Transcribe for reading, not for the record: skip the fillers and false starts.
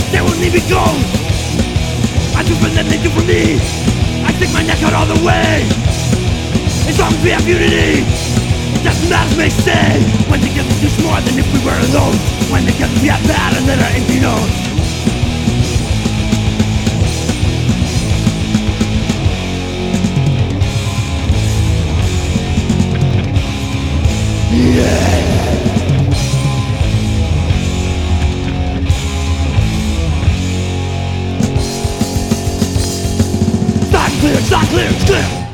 They won't leave me go. I do for them, they do for me. I stick my neck out all the way. As long as we have unity, it doesn't matter what they say. When together it's more than if we were alone. When together we have that and let our ink be known. Yeah.